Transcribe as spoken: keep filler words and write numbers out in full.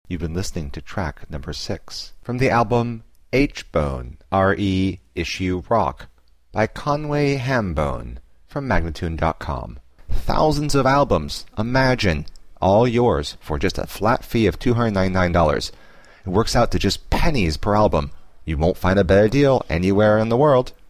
You've been listening to track number six from the album H-Bone, R E Issue Rock by Conway Hambone from Magnatune dot com. Thousands of albums, imagine, all yours for just a flat fee of two hundred ninety-nine dollars. It works out to just pennies per album. You won't find a better deal anywhere in the world.